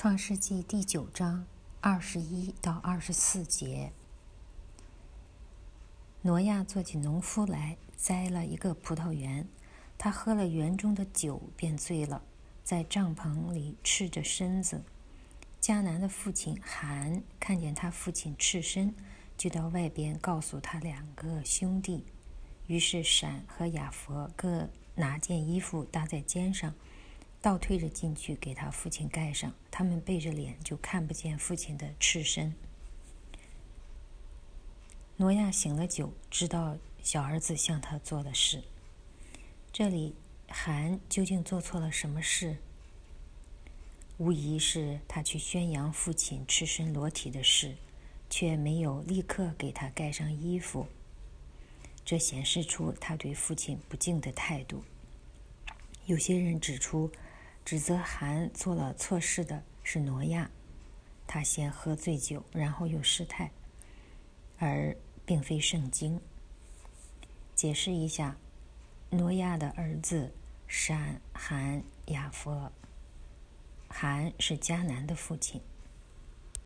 创世纪第9章21到24节。挪亚做起农夫来，栽了一个葡萄园。他喝了园中的酒，便醉了，在帐篷里赤着身子。迦南的父亲含看见他父亲赤身，就到外边告诉他2个兄弟。于是闪和雅弗各拿件衣服搭在肩上，倒退着进去给他父亲盖上。他们背着脸，就看不见父亲的赤身。挪亚醒了酒，知道小儿子向他做的事。这里含究竟做错了什么事？无疑是他去宣扬父亲赤身裸体的事，却没有立刻给他盖上衣服。这显示出他对父亲不敬的态度。有些人指责含做了错事的是挪亚，他先喝醉酒，然后又失态，而并非圣经。解释一下，挪亚的儿子闪、含、雅弗，含是迦南的父亲，